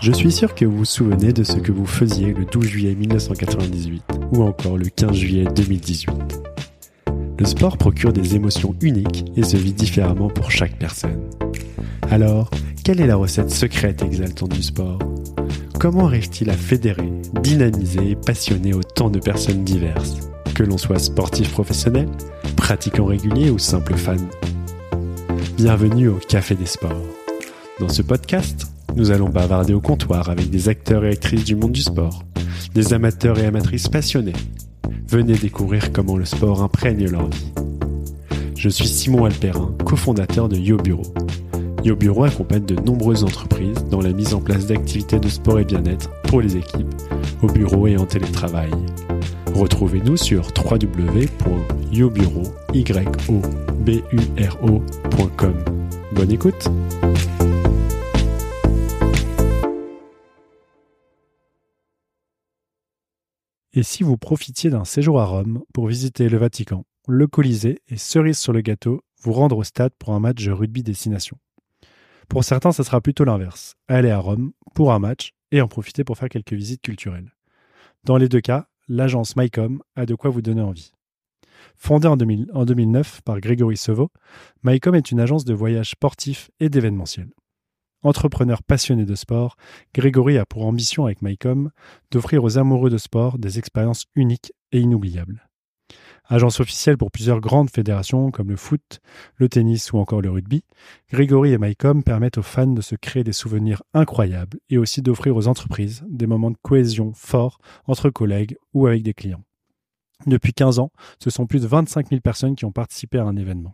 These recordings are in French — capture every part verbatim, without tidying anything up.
Je suis sûr que vous vous souvenez de ce que vous faisiez le douze juillet mille neuf cent quatre-vingt-dix-huit ou encore le quinze juillet deux mille dix-huit. Le sport procure des émotions uniques et se vit différemment pour chaque personne. Alors, quelle est la recette secrète et exaltante du sport ? Comment arrive-t-il à fédérer, dynamiser et passionner autant de personnes diverses, que l'on soit sportif professionnel, pratiquant régulier ou simple fan ? Bienvenue au Café des Sports. Dans ce podcast, nous allons bavarder au comptoir avec des acteurs et actrices du monde du sport, des amateurs et amatrices passionnés. Venez découvrir comment le sport imprègne leur vie. Je suis Simon Alperin, cofondateur de YoBureau. YoBureau accompagne de nombreuses entreprises dans la mise en place d'activités de sport et bien-être pour les équipes, au bureau et en télétravail. Retrouvez-nous sur w w w point yobureau point com. Bonne écoute! Et si vous profitiez d'un séjour à Rome pour visiter le Vatican, le Colisée et cerise sur le gâteau, vous rendre au stade pour un match de rugby destination. Pour certains, ça sera plutôt l'inverse. Aller à Rome pour un match et en profiter pour faire quelques visites culturelles. Dans les deux cas, l'agence MyCom a de quoi vous donner envie. Fondée en, deux mille, en deux mille neuf par Grégory Sevaux, MyCom est une agence de voyages sportifs et d'événementiel. Entrepreneur passionné de sport, Grégory a pour ambition avec MyCom d'offrir aux amoureux de sport des expériences uniques et inoubliables. Agence officielle pour plusieurs grandes fédérations comme le foot, le tennis ou encore le rugby, Grégory et MyCom permettent aux fans de se créer des souvenirs incroyables et aussi d'offrir aux entreprises des moments de cohésion forts entre collègues ou avec des clients. Depuis quinze ans, ce sont plus de vingt-cinq mille personnes qui ont participé à un événement.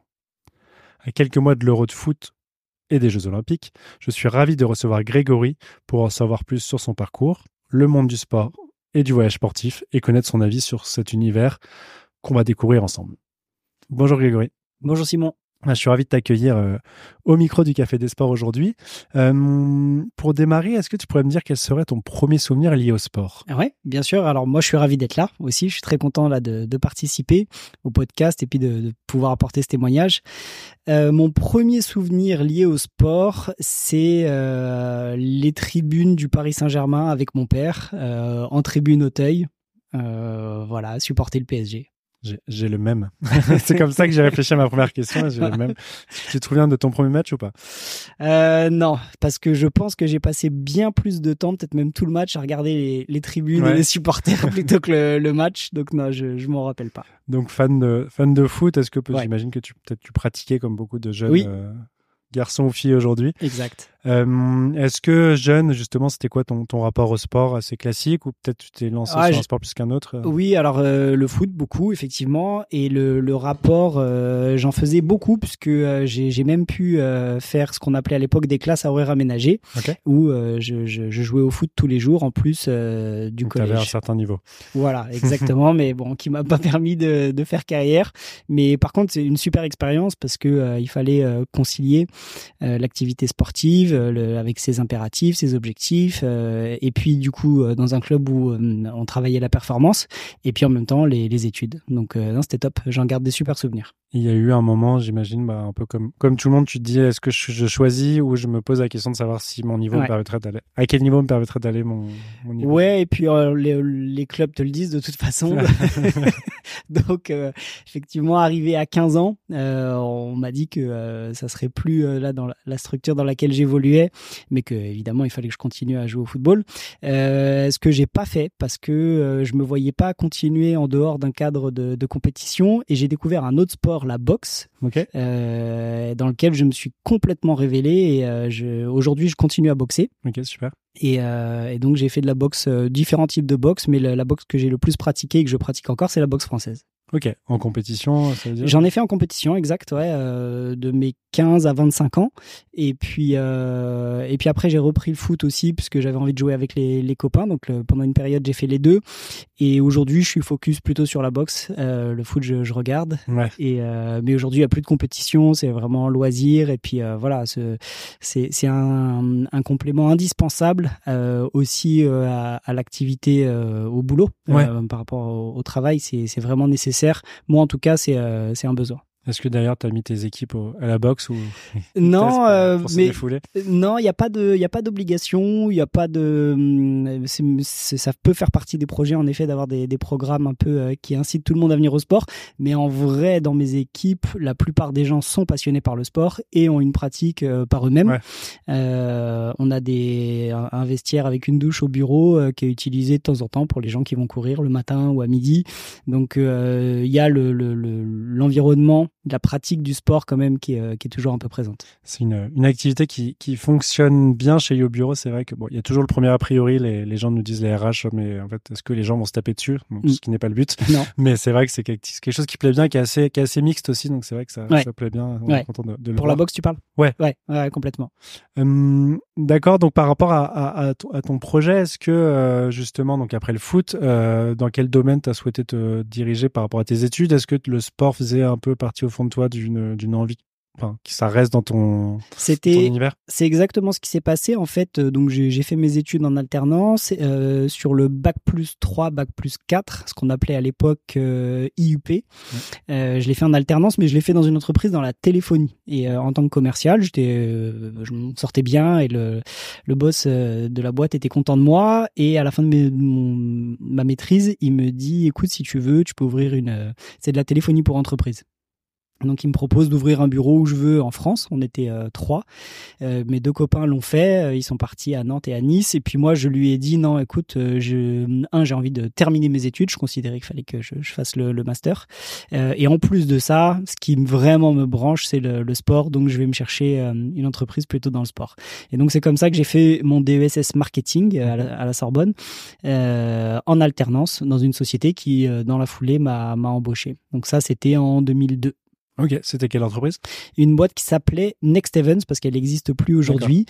À quelques mois de l'Euro de foot et des Jeux Olympiques, je suis ravi de recevoir Grégory pour en savoir plus sur son parcours, le monde du sport et du voyage sportif et connaître son avis sur cet univers qu'on va découvrir ensemble. Bonjour Grégory. Bonjour Simon. Je suis ravi de t'accueillir euh, au micro du Café des Sports aujourd'hui. Euh, pour démarrer, est-ce que tu pourrais me dire quel serait ton premier souvenir lié au sport ? Oui, bien sûr. Alors moi, je suis ravi d'être là aussi. Je suis très content là de, de participer au podcast et puis de, de pouvoir apporter ce témoignage. Euh, mon premier souvenir lié au sport, c'est euh, les tribunes du Paris Saint-Germain avec mon père, euh, en tribune Auteuil. Euh, voilà, supporter le P S G. J'ai, j'ai le même. C'est comme ça que j'ai réfléchi à ma première question. J'ai le même. Tu te souviens de ton premier match ou pas ? euh, Non, parce que je pense que j'ai passé bien plus de temps, peut-être même tout le match, à regarder les, les tribunes ouais. et les supporters plutôt que le, le match. Donc non, je je m'en rappelle pas. Donc fan de fan de foot, est-ce que ouais. j'imagine que tu peut-être tu pratiquais comme beaucoup de jeunes oui. euh, garçons ou filles aujourd'hui. Exact. Euh, est-ce que jeune, justement, c'était quoi ton, ton rapport au sport assez classique ou peut-être tu t'es lancé ah, sur un sport plus qu'un autre ? Oui, alors euh, le foot, beaucoup, effectivement. Et le, le rapport, euh, j'en faisais beaucoup puisque euh, j'ai, j'ai même pu euh, faire ce qu'on appelait à l'époque des classes à horaires aménagés okay. où euh, je, je, je jouais au foot tous les jours en plus euh, du Donc collège. Tu avais un certain niveau. Voilà, exactement. Mais bon, qui m'a pas permis de, de faire carrière. Mais par contre, c'est une super expérience parce que euh, il fallait euh, concilier euh, l'activité sportive euh, le, avec ses impératifs, ses objectifs, euh, et puis du coup euh, dans un club où euh, on travaillait la performance, et puis en même temps les, les études. Donc euh, non, c'était top. J'en garde des super souvenirs. Il y a eu un moment, j'imagine, bah, un peu comme comme tout le monde, tu te dis est-ce que je, je choisis ou je me pose la question de savoir si mon niveau ouais. me permettrait d'aller. À quel niveau me permettrait d'aller mon, mon niveau. Ouais, et puis euh, les, les clubs te le disent de toute façon. Donc euh, effectivement, arrivé à quinze ans, euh, on m'a dit que euh, ça serait plus euh, là dans la, la structure dans laquelle j'évoluais, mais que évidemment il fallait que je continue à jouer au football. Euh, ce que j'ai pas fait parce que euh, je me voyais pas continuer en dehors d'un cadre de, de compétition, et j'ai découvert un autre sport, la boxe, okay. euh, dans lequel je me suis complètement révélé, et euh, je, aujourd'hui je continue à boxer. Ok, super. Et, euh, et donc j'ai fait de la boxe, euh, différents types de boxe, mais la, la boxe que j'ai le plus pratiquée et que je pratique encore, c'est la boxe française. Ok, en compétition, ça veut dire ? J'en ai fait en compétition, exact, ouais, euh, de mes quinze à vingt-cinq ans. Et puis, euh, et puis après, j'ai repris le foot aussi, puisque j'avais envie de jouer avec les, les copains. Donc le, pendant une période, j'ai fait les deux. Et aujourd'hui, je suis focus plutôt sur la boxe. Euh, le foot, je, je regarde. Ouais. Et, euh, mais aujourd'hui, il n'y a plus de compétition, c'est vraiment loisir. Et puis euh, voilà, ce, c'est, c'est un, un complément indispensable euh, aussi euh, à, à l'activité euh, au boulot. Ouais. Euh, par rapport au, au travail, c'est, c'est vraiment nécessaire. Moi, en tout cas, c'est, euh, c'est un besoin. Est-ce que d'ailleurs tu as mis tes équipes au, à la boxe ou non, euh, pour se mais défouler? Non, il y a pas de, il y a pas d'obligation, il y a pas de, c'est, c'est, ça peut faire partie des projets en effet d'avoir des, des programmes un peu euh, qui incitent tout le monde à venir au sport. Mais en vrai, dans mes équipes, la plupart des gens sont passionnés par le sport et ont une pratique euh, par eux-mêmes. Ouais. Euh, on a des un, un vestiaire avec une douche au bureau euh, qui est utilisé de temps en temps pour les gens qui vont courir le matin ou à midi. Donc il euh, y a le, le, le l'environnement, la pratique du sport quand même qui est, qui est toujours un peu présente. C'est une, une activité qui, qui fonctionne bien chez Yo Bureau. C'est vrai que bon, il y a toujours le premier a priori, les, les gens nous disent les R H, mais en fait, est-ce que les gens vont se taper dessus? Donc, mm. Ce qui n'est pas le but. Non. Mais c'est vrai que c'est quelque, quelque chose qui plaît bien, qui est assez, qui est assez mixte aussi. Donc c'est vrai que ça, ouais. ça plaît bien. On ouais. est content de, de le Pour voir. la boxe, tu parles? Ouais. Ouais, ouais, complètement. Hum, d'accord. Donc par rapport à, à, à, ton, à ton projet, est-ce que euh, justement, donc après le foot, euh, dans quel domaine tu as souhaité te diriger par rapport à tes études? Est-ce que le sport faisait un peu partie au fond de toi d'une, d'une envie, enfin, que ça reste dans ton, C'était, dans ton univers? C'est exactement ce qui s'est passé en fait. Donc j'ai, j'ai fait mes études en alternance euh, sur le bac plus trois, bac plus quatre, ce qu'on appelait à l'époque euh, I U P. Ouais. Euh, je l'ai fait en alternance, mais je l'ai fait dans une entreprise dans la téléphonie. Et euh, en tant que commercial, j'étais, euh, je me sortais bien et le, le boss euh, de la boîte était content de moi. Et à la fin de, mes, de mon, ma maîtrise, il me dit, écoute, si tu veux, tu peux ouvrir une, euh, c'est de la téléphonie pour entreprise. Donc, il me propose d'ouvrir un bureau où je veux en France. On était euh, trois. Euh, mes deux copains l'ont fait. Euh, ils sont partis à Nantes et à Nice. Et puis moi, je lui ai dit, non, écoute, euh, je, un, j'ai envie de terminer mes études. Je considérais qu'il fallait que je, je fasse le, le master. Euh, et en plus de ça, ce qui vraiment me branche, c'est le, le sport. Donc, je vais me chercher euh, une entreprise plutôt dans le sport. Et donc, c'est comme ça que j'ai fait mon D E S S marketing à la, à la Sorbonne, euh, en alternance dans une société qui, euh, dans la foulée, m'a, m'a embauché. Donc ça, c'était en deux mille deux. Ok, c'était quelle entreprise? Une boîte qui s'appelait Next Events parce qu'elle n'existe plus aujourd'hui.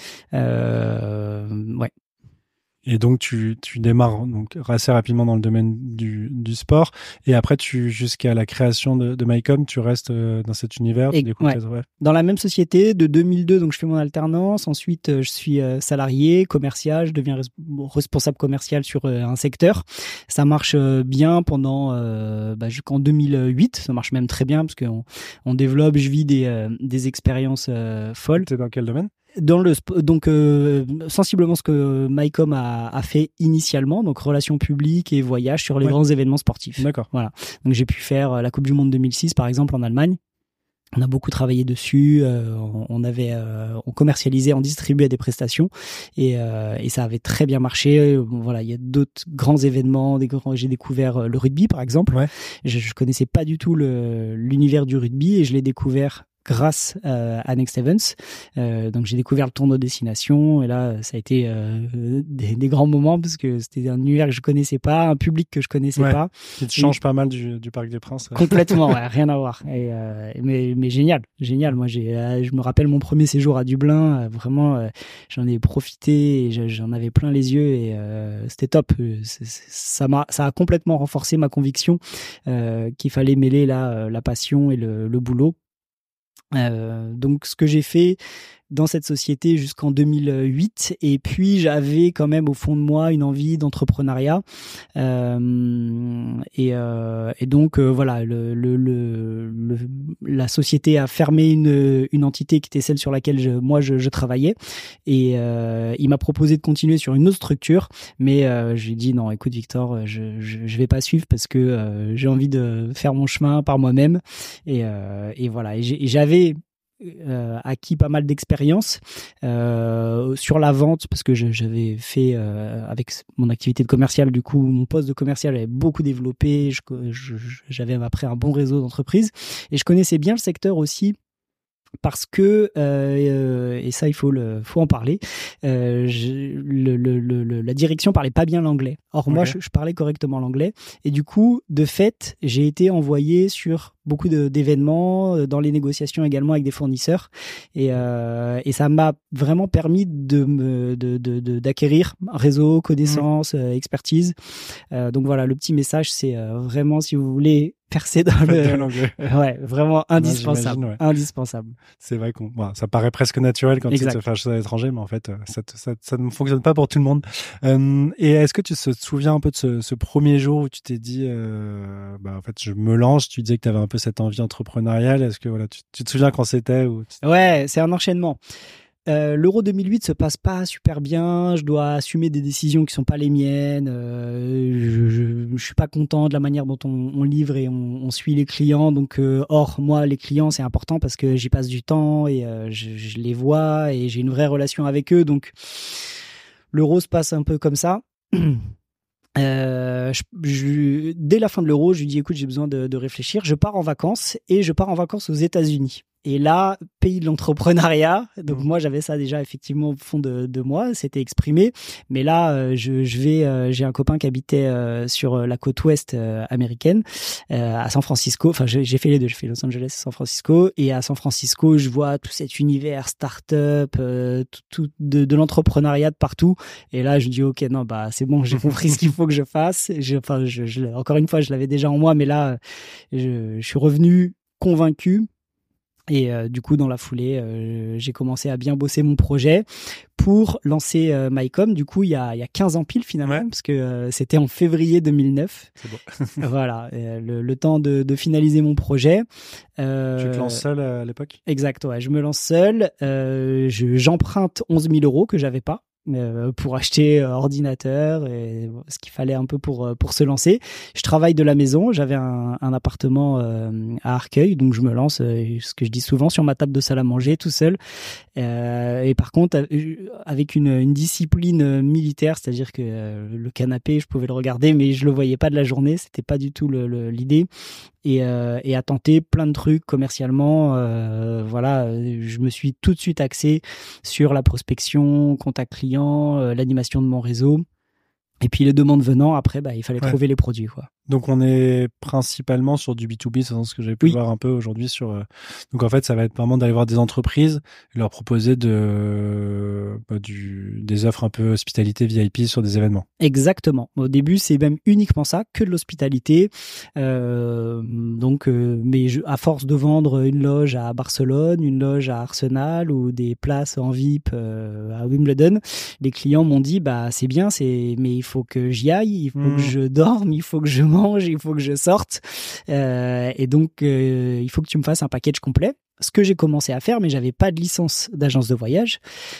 Euh, ouais. Et donc tu tu démarres donc assez rapidement dans le domaine du du sport et après tu jusqu'à la création de, de MyCom, tu restes euh, dans cet univers. Et, tu ouais. ouais. Dans la même société de deux mille deux, donc je fais mon alternance. Ensuite, je suis euh, salarié, commercial, je deviens res- responsable commercial sur euh, un secteur. Ça marche euh, bien pendant euh, bah, jusqu'en deux mille huit. Ça marche même très bien parce qu'on on développe, je vis des euh, des expériences euh, folles. T'es dans quel domaine? Dans le donc euh, sensiblement ce que MyCom a, a fait initialement, donc relations publiques et voyages sur les ouais. grands événements sportifs. D'accord. Voilà. Donc j'ai pu faire la Coupe du Monde deux mille six par exemple en Allemagne. On a beaucoup travaillé dessus. Euh, on avait, euh, on commercialisait, on distribuait des prestations et, euh, et ça avait très bien marché. Voilà, il y a d'autres grands événements. Des grands, j'ai découvert le rugby par exemple. Ouais. Je, je connaissais pas du tout le, l'univers du rugby et je l'ai découvert grâce euh, à Next Events. Euh, donc j'ai découvert le tournoi destination et là ça a été euh, des, des grands moments parce que c'était un univers que je connaissais pas, un public que je connaissais ouais, pas. Qui te change et... pas mal du, du Parc des Princes. Complètement, ouais, rien à voir. Et, euh, mais, mais génial, génial. Moi j'ai, euh, je me rappelle mon premier séjour à Dublin, euh, vraiment euh, j'en ai profité et j'en avais plein les yeux et euh, c'était top. C'est, c'est, ça m'a, ça a complètement renforcé ma conviction euh, qu'il fallait mêler là la passion et le, le boulot. Euh, donc ce que j'ai fait dans cette société jusqu'en deux mille huit et puis j'avais quand même au fond de moi une envie d'entrepreneuriat euh, et, euh, et donc euh, voilà le, le, le, le, la société a fermé une, une entité qui était celle sur laquelle je, moi je, je travaillais et euh, il m'a proposé de continuer sur une autre structure mais euh, j'ai dit non écoute Victor je, je, je vais pas suivre parce que euh, j'ai envie de faire mon chemin par moi-même et, euh, et voilà et, j'ai, et j'avais Euh, acquis pas mal d'expérience euh, sur la vente parce que je, j'avais fait euh, avec mon activité de commercial du coup mon poste de commercial avait beaucoup développé je, je, j'avais après un bon réseau d'entreprises et je connaissais bien le secteur aussi parce que euh, et ça il faut le faut en parler euh, je, le, le, le, la direction parlait pas bien l'anglais or okay. moi je, je parlais correctement l'anglais et du coup de fait j'ai été envoyé sur beaucoup de, d'événements dans les négociations également avec des fournisseurs et, euh, et ça m'a vraiment permis de me de, de, de d'acquérir un réseau connaissances mmh. euh, expertise euh, donc voilà le petit message c'est euh, vraiment si vous voulez percer dans le de l'anglais. Ouais, vraiment indispensable, ouais. indispensable. C'est vrai qu'on, bon, ça paraît presque naturel quand exact. Tu te fais acheter à l'étranger, mais en fait, ça, ça, ça ne fonctionne pas pour tout le monde. Euh, et est-ce que tu te souviens un peu de ce, ce premier jour où tu t'es dit, euh, bah en fait, je me lance. Tu disais que tu avais un peu cette envie entrepreneuriale. Est-ce que voilà, tu, tu te souviens quand c'était ou... Ouais, c'est un enchaînement. Euh, L'Euro deux mille huit se passe pas super bien. Je dois assumer des décisions qui sont pas les miennes. Euh, je, je, je suis pas content de la manière dont on, on livre et on, on suit les clients. Donc, euh, or moi, les clients, c'est important parce que j'y passe du temps et euh, je, je les vois et j'ai une vraie relation avec eux. Donc, l'Euro se passe un peu comme ça. Euh, je, je, dès la fin de l'Euro, je lui dis écoute, j'ai besoin de, de réfléchir. Je pars en vacances et je pars en vacances aux États-Unis. Et là, pays de l'entrepreneuriat. Donc mmh. moi, j'avais ça déjà effectivement au fond de, de moi, c'était exprimé. Mais là, euh, je, je vais, euh, j'ai un copain qui habitait euh, sur la côte ouest euh, américaine, euh, à San Francisco. Enfin, j'ai, j'ai fait les deux. J'ai fait Los Angeles et San Francisco. Et à San Francisco, je vois tout cet univers start-up, euh, tout, tout de, de l'entrepreneuriat de partout. Et là, je dis ok, non, bah c'est bon, j'ai compris ce qu'il faut que je fasse. Je, enfin, je, je, encore une fois, je l'avais déjà en moi, mais là, je, je suis revenu convaincu. Et euh, du coup, dans la foulée, euh, j'ai commencé à bien bosser mon projet pour lancer euh, MyCom. Du coup, il y a, il y a quinze ans pile finalement, ouais. parce que euh, c'était en février deux mille neuf. C'est bon. Voilà, euh, le, le temps de, de finaliser mon projet. Euh, tu te lances seul à l'époque ? Exact, ouais. Je me lance seul. Euh, je, j'emprunte onze mille euros que j'avais pas. Euh, pour acheter euh, ordinateur et ce qu'il fallait un peu pour euh, pour se lancer. Je travaille de la maison, j'avais un, un appartement euh, à Arcueil, donc je me lance, euh, ce que je dis souvent, sur ma table de salle à manger tout seul. Euh, et par contre, avec une, une discipline militaire, c'est-à-dire que euh, le canapé, je pouvais le regarder, mais je le voyais pas de la journée, c'était pas du tout le, le, l'idée. Et, euh, et à tenter plein de trucs commercialement. Euh, voilà, je me suis tout de suite axé sur la prospection, contact client, euh, l'animation de mon réseau. Et puis les demandes venant, après, bah, il fallait ouais. trouver les produits, quoi. Donc on est principalement sur du B deux B, c'est ce que j'ai pu oui. voir un peu aujourd'hui sur. Euh... Donc en fait, ça va être vraiment d'aller voir des entreprises et leur proposer de bah, du des offres un peu hospitalité V I P sur des événements. Exactement. Au début, c'est même uniquement ça, que de l'hospitalité. Euh, donc, euh, mais je, à force de vendre une loge à Barcelone, une loge à Arsenal ou des places en V I P euh, à Wimbledon, les clients m'ont dit bah c'est bien, c'est mais il faut que j'y aille, il faut mmh. que je dorme, il faut que je mange, il faut que je sorte. Euh, et donc, euh, il faut que tu me fasses un package complet. Ce que j'ai commencé à faire, mais j'avais pas de licence d'agence de voyage.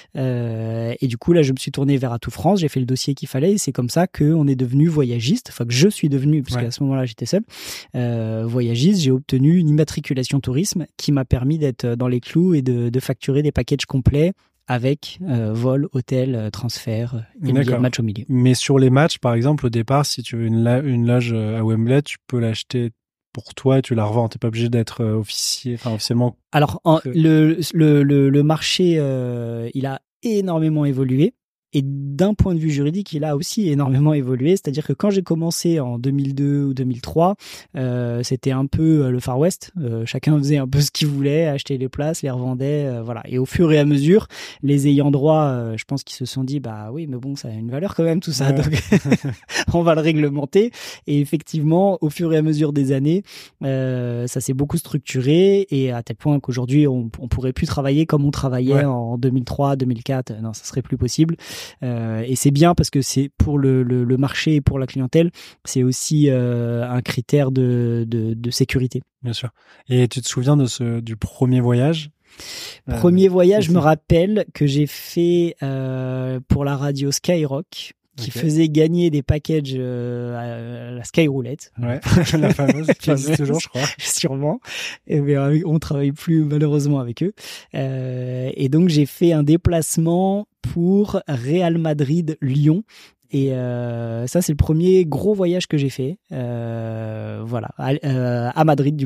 Euh, et du coup, là, je me suis tourné vers Atout France. J'ai fait le dossier qu'il fallait. Et c'est comme ça qu'on est devenu voyagiste. Enfin, que je suis devenu, parce ouais. qu'à ce moment-là, j'étais seul. Euh, voyagiste, j'ai obtenu une immatriculation tourisme qui m'a permis d'être dans les clous et de, de facturer des packages complets avec euh, vol, hôtel, transfert, et match au milieu. Mais sur les matchs, par exemple, au départ, si tu veux une, la- une loge à Wembley, tu peux l'acheter pour toi et tu la revends. T'es pas obligé d'être euh, officier, enfin officiellement. Alors, en, le, le, le, le marché, euh, il a énormément évolué. Et d'un point de vue juridique, il a aussi énormément évolué. C'est-à-dire que quand j'ai commencé en deux mille deux ou deux mille trois, euh, c'était un peu le Far West. Euh, chacun faisait un peu ce qu'il voulait, achetait les places, les revendait, euh, voilà. Et au fur et à mesure, les ayants droit, euh, je pense qu'ils se sont dit, bah oui, mais bon, ça a une valeur quand même tout ça, ouais. donc on va le réglementer. Et effectivement, au fur et à mesure des années, euh, ça s'est beaucoup structuré et à tel point qu'aujourd'hui, on, on pourrait plus travailler comme on travaillait ouais. en deux mille trois, deux mille quatre. Non, ça serait plus possible. Euh, et c'est bien parce que c'est pour le, le, le marché et pour la clientèle, c'est aussi euh, un critère de, de, de sécurité. Bien sûr. Et tu te souviens de ce, du premier voyage ? Premier euh, voyage, je me rappelle que j'ai fait euh, pour la radio Skyrock, qui okay. faisait gagner des packages euh, à la Skyroulette. Ouais, la fameuse, qui existe toujours, je crois. Sûrement. Et bien, on travaille plus malheureusement avec eux. Euh, et donc, j'ai fait un déplacement pour Real Madrid-Lyon. Et euh, ça, c'est le premier gros voyage que j'ai fait. Euh, voilà, à, euh, à Madrid du coup.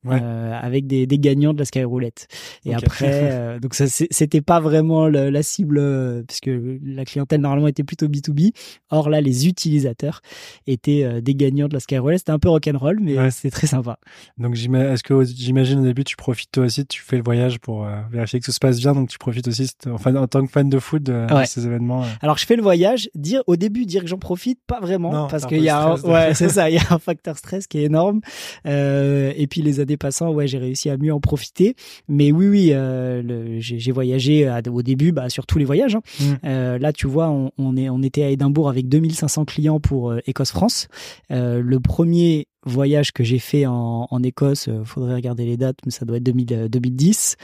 ouais. euh, avec des, des gagnants de la Skyroulette. Et okay. après, euh, donc ça, c'était pas vraiment le, la cible, euh, puisque la clientèle normalement était plutôt B deux B. Or là, les utilisateurs étaient euh, des gagnants de la Skyroulette. C'était un peu rock'n'roll, mais ouais. c'était très sympa. Donc est-ce que j'imagine au début tu profites toi aussi, tu fais le voyage pour euh, vérifier que tout se passe bien, donc tu profites aussi, enfin en tant que fan de foot de, ouais. de ces événements. Euh... Alors je fais le voyage, dire au début dire que j'en profite, pas vraiment, non, parce qu'il y a, un, ouais c'est ça, il y a un facteur stress qui est énorme. Euh, et puis les années passant, ouais j'ai réussi à mieux en profiter. Mais oui oui, euh, le, j'ai, j'ai voyagé à, au début, bah sur tous les voyages. Hein. Mm. Euh, là tu vois, on, on est on était à Édimbourg avec deux mille cinq cents clients pour euh, Écosse-France. Euh, le premier voyage que j'ai fait en, en Écosse, euh, faudrait regarder les dates, mais ça doit être deux mille, euh, deux mille dix.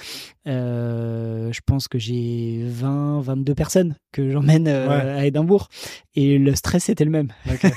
Euh, je pense que j'ai vingt, vingt-deux personnes que j'emmène euh, ouais. à Édimbourg. Et le stress était le même. Okay.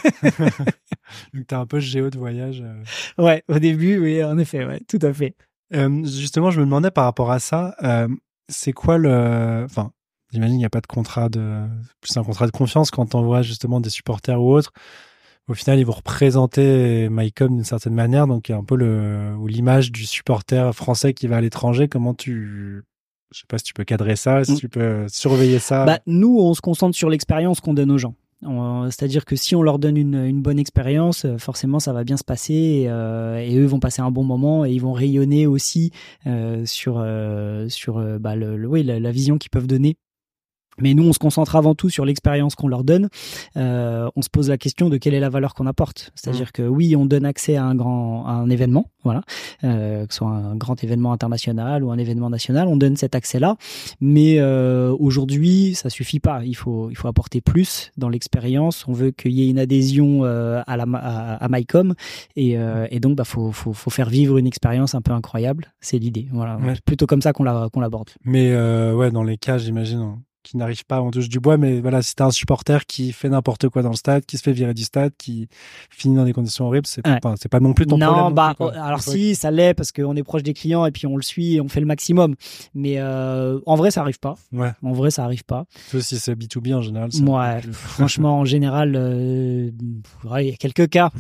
Donc t'es un peu géo de voyage. Euh... Ouais, au début, oui, en effet, ouais, tout à fait. Euh, justement, je me demandais par rapport à ça, euh, c'est quoi le... Enfin, j'imagine qu'il n'y a pas de contrat de... Plus un contrat de confiance quand t'envoies justement des supporters ou autres. Au final, ils vont représenter MyCom d'une certaine manière, donc il y a un peu le ou l'image du supporter français qui va à l'étranger. Comment tu, je sais pas si tu peux cadrer ça, si mmh. tu peux surveiller ça. Bah nous, on se concentre sur l'expérience qu'on donne aux gens. On, c'est-à-dire que si on leur donne une, une bonne expérience, forcément ça va bien se passer et, euh, et eux vont passer un bon moment et ils vont rayonner aussi euh, sur euh, sur euh, bah le, le oui la, la vision qu'ils peuvent donner. Mais nous, on se concentre avant tout sur l'expérience qu'on leur donne. Euh, on se pose la question de quelle est la valeur qu'on apporte. C'est-à-dire mmh. que oui, on donne accès à un grand, à un événement, voilà, euh, que ce soit un grand événement international ou un événement national, on donne cet accès-là. Mais euh, aujourd'hui, ça suffit pas. Il faut, il faut apporter plus dans l'expérience. On veut qu'il y ait une adhésion euh, à la, à, à MyCom, et, euh, et donc, bah, faut, faut, faut faire vivre une expérience un peu incroyable. C'est l'idée. Voilà, ouais. C'est plutôt comme ça qu'on la, qu'on l'aborde. Mais euh, ouais, dans les cas, j'imagine. Qui n'arrive pas, on touche du bois, mais voilà, si t'as un supporter qui fait n'importe quoi dans le stade, qui se fait virer du stade, qui finit dans des conditions horribles, c'est, ouais. pas, c'est pas non plus ton non, problème. Non, bah, non plus, alors si, ça l'est, parce qu'on est proche des clients et puis on le suit et on fait le maximum. Mais euh, en vrai, ça arrive pas. Ouais. En vrai, ça arrive pas. Sauf si c'est B deux B en général. Ça ouais, franchement, en général, euh, ouais, il y a quelques cas.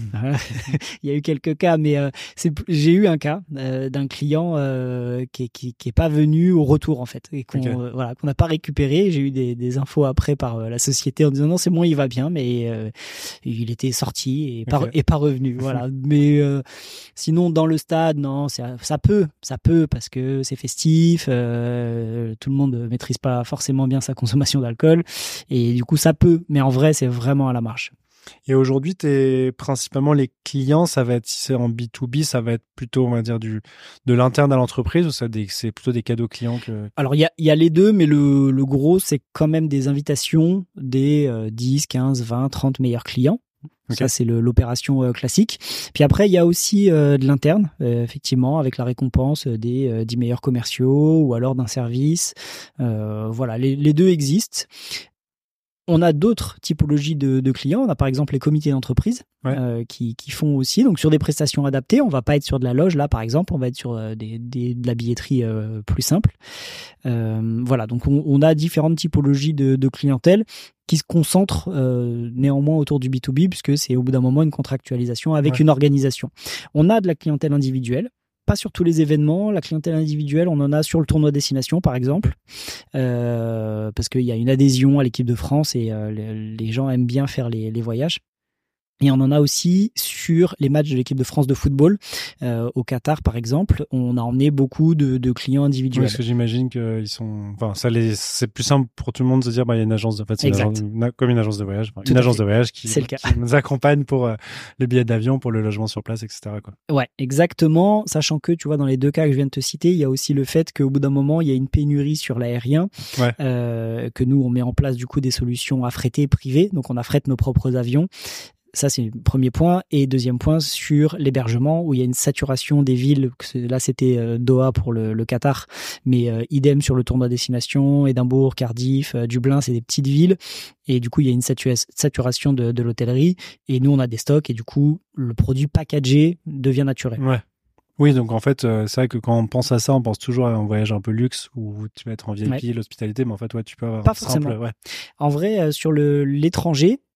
Il y a eu quelques cas, mais euh, c'est, j'ai eu un cas euh, d'un client euh, qui, qui, qui est pas venu au retour, en fait, et qu'on, okay. euh, voilà, qu'on n'a pas récupéré. J'ai eu des, des infos après par euh, la société en disant non, c'est bon, il va bien, mais euh, il était sorti et pas, okay. et pas revenu. Voilà. Mais euh, sinon, dans le stade, non, ça, ça peut, ça peut parce que c'est festif, euh, tout le monde maîtrise pas forcément bien sa consommation d'alcool et du coup, ça peut. Mais en vrai, c'est vraiment à la marge. Et aujourd'hui, t'es principalement les clients, ça va être, si c'est en B deux B, ça va être plutôt, on va dire, du, de l'interne à l'entreprise ou ça, des, c'est plutôt des cadeaux clients que... Alors, il y a, il y a les deux, mais le, le gros, c'est quand même des invitations des euh, dix, quinze, vingt, trente meilleurs clients. Okay. Ça, c'est le, l'opération euh, classique. Puis après, il y a aussi euh, de l'interne, euh, effectivement, avec la récompense des euh, dix meilleurs commerciaux ou alors d'un service. Euh, voilà, les, les deux existent. On a d'autres typologies de, de clients. On a par exemple les comités d'entreprise ouais. euh, qui, qui font aussi. Donc sur des prestations adaptées, on va pas être sur de la loge là par exemple. On va être sur euh, des, des, de la billetterie euh, plus simple. Euh, voilà. Donc on, on a différentes typologies de, de clientèle qui se concentrent euh, néanmoins autour du B deux B puisque c'est au bout d'un moment une contractualisation avec ouais. une organisation. On a de la clientèle individuelle. Pas sur tous les événements, la clientèle individuelle, on en a sur le tournoi destination par exemple, euh, parce qu'il y a une adhésion à l'équipe de France et euh, les, les gens aiment bien faire les, les voyages. Et on en a aussi sur les matchs de l'équipe de France de football. Euh, au Qatar, par exemple, on a emmené beaucoup de, de clients individuels. Oui, parce que j'imagine qu'ils sont... Enfin, ça les... c'est plus simple pour tout le monde de se dire, bah, il y a une agence de... En fait, c'est une agence... Une... comme une agence de voyage. Enfin, une agence fait. de voyage qui... qui nous accompagne pour euh, les billets d'avion, pour le logement sur place, et cetera, quoi. Ouais, exactement. Sachant que, tu vois, dans les deux cas que je viens de te citer, il y a aussi le fait qu'au bout d'un moment, il y a une pénurie sur l'aérien, ouais. euh, que nous, on met en place, du coup, des solutions affrétées privées. Donc, on affrète nos propres avions. Ça, c'est le premier point. Et deuxième point, sur l'hébergement, où il y a une saturation des villes. Là, c'était Doha pour le, le Qatar, mais euh, idem sur le tournoi destination, Édimbourg, Cardiff, euh, Dublin, c'est des petites villes. Et du coup, il y a une satura- saturation de, de l'hôtellerie. Et nous, on a des stocks. Et du coup, le produit packagé devient naturel. Ouais. Oui, donc en fait, euh, c'est vrai que quand on pense à ça, on pense toujours à un voyage un peu luxe où tu vas être en V I P, ouais. l'hospitalité, mais en fait, ouais, tu peux avoir Pas un forcément. simple... Ouais. En vrai, euh, sur le, l'étranger,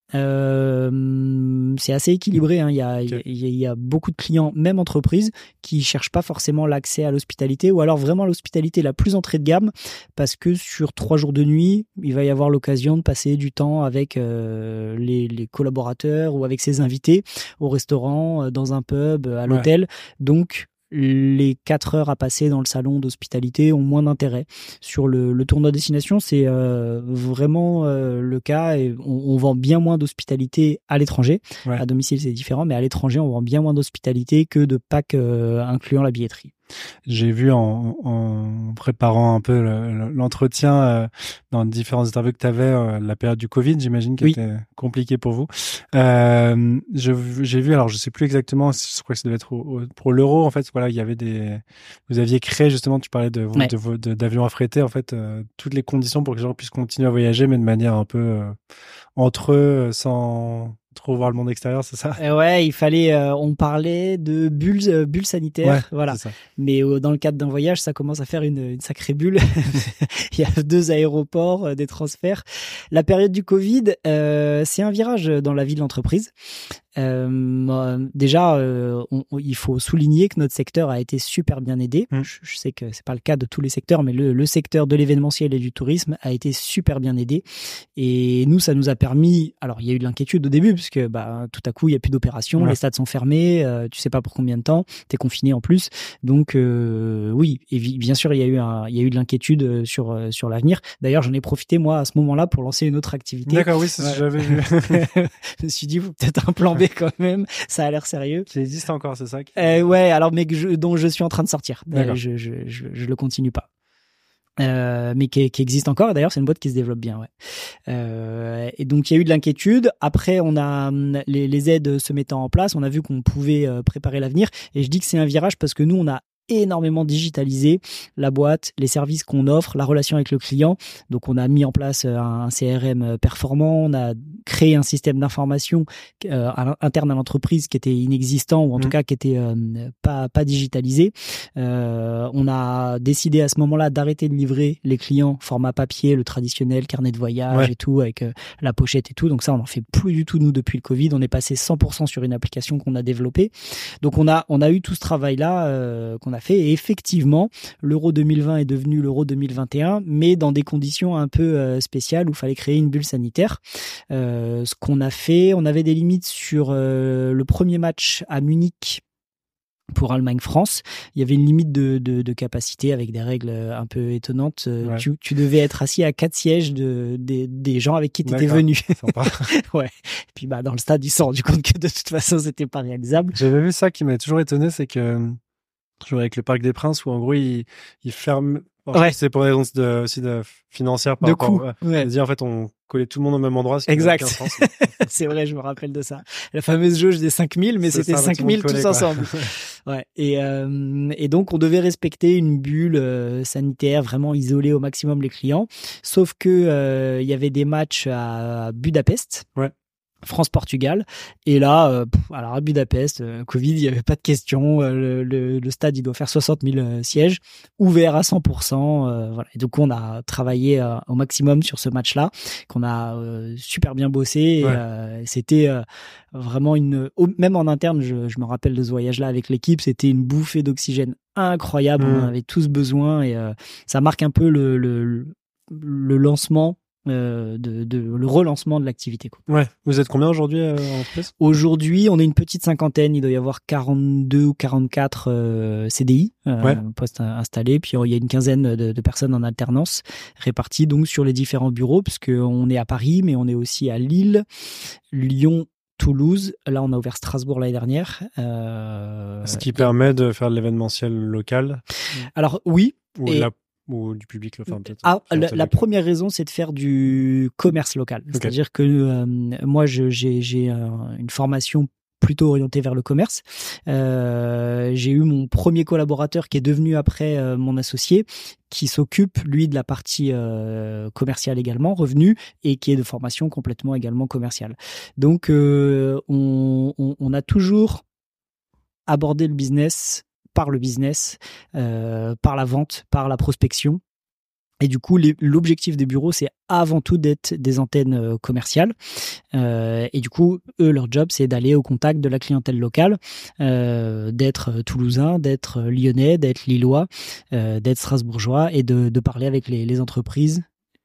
Euh, c'est assez équilibré, hein. Il y a, okay. il, y a, il y a beaucoup de clients, même entreprises, qui cherchent pas forcément l'accès à l'hospitalité, ou alors vraiment l'hospitalité la plus entrée de gamme, parce que sur trois jours de nuit, il va y avoir l'occasion de passer du temps avec euh, les, les collaborateurs ou avec ses invités au restaurant, dans un pub, à l'hôtel. Ouais. Donc les quatre heures à passer dans le salon d'hospitalité ont moins d'intérêt. Sur le, le tournoi destination, c'est euh, vraiment euh, le cas. Et on, on vend bien moins d'hospitalité à l'étranger. Ouais. À domicile, c'est différent, mais à l'étranger, on vend bien moins d'hospitalité que de packs euh, incluant la billetterie. J'ai vu en, en préparant un peu le, l'entretien euh, dans différentes interviews que tu avais, euh, la période du Covid, j'imagine, qui oui. était compliquée pour vous. Euh, je, j'ai vu, alors je sais plus exactement, je crois que ça devait être au, au, pour l'euro, en fait, voilà, il y avait des, vous aviez créé justement, tu parlais de, ouais. de, de d'avions affrétés, en fait, euh, toutes les conditions pour que les gens puissent continuer à voyager, mais de manière un peu euh, entre eux, sans trop voir le monde extérieur, c'est ça? Euh, ouais, il fallait. Euh, on parlait de bulles, euh, bulles sanitaires, ouais, voilà. Mais euh, dans le cadre d'un voyage, ça commence à faire une, une sacrée bulle. Il y a deux aéroports, euh, des transferts. La période du Covid, euh, c'est un virage dans la vie de l'entreprise. Euh, déjà, euh, on, on, il faut souligner que notre secteur a été super bien aidé. Mmh. Je, je sais que c'est pas le cas de tous les secteurs, mais le, le secteur de l'événementiel et du tourisme a été super bien aidé. Et nous, ça nous a permis. Alors, il y a eu de l'inquiétude au début, parce que bah, tout à coup, il y a plus d'opérations, ouais. les stades sont fermés, euh, tu sais pas pour combien de temps, t'es confiné en plus. Donc, euh, oui, et bien sûr, il y a eu un, il y a eu de l'inquiétude sur sur l'avenir. D'ailleurs, j'en ai profité moi à ce moment-là pour lancer une autre activité. D'accord, oui, c'est ouais. ce que j'avais vu. Je me suis dit, faut peut-être un plan B quand même, ça a l'air sérieux. Ça existe encore, c'est ça qui... euh, Ouais, alors mais que je, dont je suis en train de sortir. Euh, je, je, je, je le continue pas. Euh, mais qui, qui existe encore. Et d'ailleurs, c'est une boîte qui se développe bien. Ouais. Euh, et donc, il y a eu de l'inquiétude. Après, on a les, les aides se mettant en place. On a vu qu'on pouvait préparer l'avenir. Et je dis que c'est un virage parce que nous, on a énormément digitalisé la boîte, les services qu'on offre, la relation avec le client. Donc, on a mis en place un C R M performant, on a créé un système d'information euh, interne à l'entreprise qui était inexistant ou en mmh. tout cas qui était euh, pas pas digitalisé. Euh, on a décidé à ce moment-là d'arrêter de livrer les clients format papier, le traditionnel carnet de voyage ouais. et tout avec euh, la pochette et tout. Donc ça, on n'en fait plus du tout nous depuis le Covid. On est passé cent pour cent sur une application qu'on a développée. Donc on a on a eu tout ce travail-là euh, qu'on a fait et effectivement l'euro deux mille vingt est devenu l'euro deux mille vingt et un mais dans des conditions un peu euh, spéciales où il fallait créer une bulle sanitaire. Euh, ce qu'on a fait, on avait des limites sur euh, le premier match à Munich pour Allemagne-France. Il y avait une limite de, de, de capacité avec des règles un peu étonnantes. Ouais. Tu, tu devais être assis à quatre sièges de, de, des gens avec qui tu étais venu. Ouais. Et puis bah, dans le stade, ils se sont rendus compte que de toute façon, c'était pas réalisable. J'avais vu ça qui m'a toujours étonné, c'est que toujours avec le Parc des Princes où en gros, ils, ils ferment... Bon, ouais. C'est pour des raisons de, aussi de financières par de rapport. Coup, ouais. Ouais. Dire en fait on collait tout le monde au même endroit. Exact. C'est vrai, je me rappelle de ça. La fameuse jauge des cinq mille, mais c'est c'était ça, cinq mille tous collait, ensemble. Ouais. Et euh, et donc on devait respecter une bulle euh, sanitaire, vraiment isoler au maximum les clients. Sauf que euh, il y avait des matchs à Budapest. Ouais. France-Portugal. Et là, euh, pff, alors à Budapest, euh, Covid, il n'y avait pas de question. Euh, le, le, le stade, il doit faire soixante mille euh, sièges, ouvert à cent pour cent. Euh, voilà. Et donc, on a travaillé euh, au maximum sur ce match-là, qu'on a euh, super bien bossé. Et, ouais. euh, c'était euh, vraiment une... Même en interne, je, je me rappelle de ce voyage-là avec l'équipe, c'était une bouffée d'oxygène incroyable. Mmh. On en avait tous besoin. Et euh, ça marque un peu le, le, le lancement Euh, de, de le relancement de l'activité, quoi. Ouais. Vous êtes combien aujourd'hui euh, en entreprise ? Aujourd'hui, on est une petite cinquantaine. Il doit y avoir quarante-deux ou quarante-quatre euh, C D I, euh, ouais. postes installés. Puis il y a une quinzaine de, de personnes en alternance réparties donc sur les différents bureaux, parce que on est à Paris, mais on est aussi à Lille, Lyon, Toulouse. Là, on a ouvert Strasbourg l'année dernière. Euh... Ce qui permet de faire de l'événementiel local. Alors oui. Ou et... la ou du public, enfin peut-être. Ah, la, la première raison, c'est de faire du commerce local. Okay. C'est-à-dire que euh, moi, je, j'ai, j'ai euh, une formation plutôt orientée vers le commerce. Euh, j'ai eu mon premier collaborateur qui est devenu après euh, mon associé, qui s'occupe, lui, de la partie euh, commerciale également, revenu, et qui est de formation complètement également commerciale. Donc, euh, on, on, on a toujours abordé le business par le business, euh, par la vente, par la prospection. Et du coup, les, l'objectif des bureaux, c'est avant tout d'être des antennes euh, commerciales. Euh, et du coup, eux, leur job, c'est d'aller au contact de la clientèle locale, euh, d'être toulousain, d'être lyonnais, d'être lillois, euh, d'être strasbourgeois et de, de parler avec les, les entreprises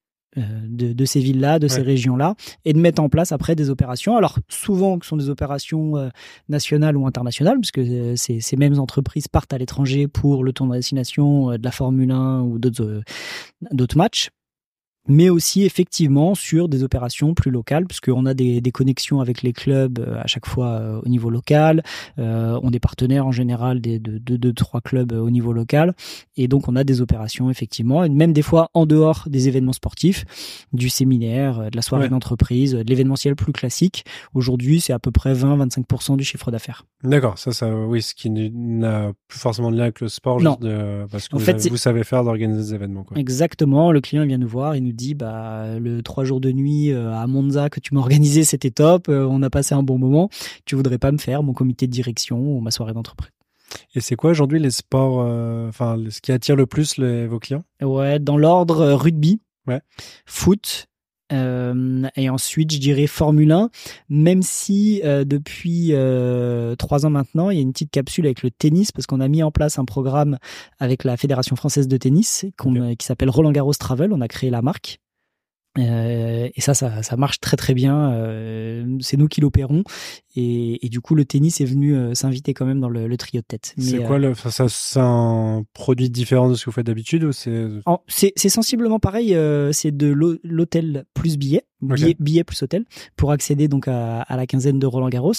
De, de ces villes-là, de ouais. ces régions-là, et de mettre en place après des opérations. Alors souvent, ce sont des opérations euh, nationales ou internationales, parce que euh, ces, ces mêmes entreprises partent à l'étranger pour le tournoi destination, euh, de la Formule un ou d'autres, euh, d'autres matchs. Mais aussi effectivement sur des opérations plus locales, puisqu'on a des, des connexions avec les clubs à chaque fois euh, au niveau local, euh, on est partenaires en général des, de deux, deux, trois clubs au niveau local, et donc on a des opérations effectivement, et même des fois en dehors des événements sportifs, du séminaire, de la soirée ouais. d'entreprise, de l'événementiel plus classique. Aujourd'hui, c'est à peu près vingt à vingt-cinq pour cent du chiffre d'affaires. D'accord, ça, ça, oui, ce qui n'a plus forcément de lien avec le sport, non. Juste de, parce que en vous, fait, avez, vous savez faire d'organiser des événements, quoi. Exactement, le client vient nous voir, il nous dit bah le trois jours de nuit à Monza que tu m'as organisé, c'était top, on a passé un bon moment, tu voudrais pas me faire mon comité de direction ou ma soirée d'entreprise. Et c'est quoi aujourd'hui les sports, enfin euh, ce qui attire le plus les, vos clients? Ouais, dans l'ordre euh, rugby, ouais. foot. Euh, et ensuite, je dirais Formule un, même si euh, depuis euh, trois ans maintenant, il y a une petite capsule avec le tennis, parce qu'on a mis en place un programme avec la Fédération française de tennis qu'on, okay. qui s'appelle Roland Garros Travel. On a créé la marque. Euh, et ça, ça, ça marche très très bien. Euh, c'est nous qui l'opérons, et, et du coup, le tennis est venu euh, s'inviter quand même dans le, le trio de tête. Mais, c'est euh, quoi le, ça, c'est un produit différent de ce que vous faites d'habitude ou c'est en, c'est, c'est sensiblement pareil. Euh, c'est de l'hôtel plus billet, billet, okay. billet plus hôtel, pour accéder donc à, à la quinzaine de Roland Garros.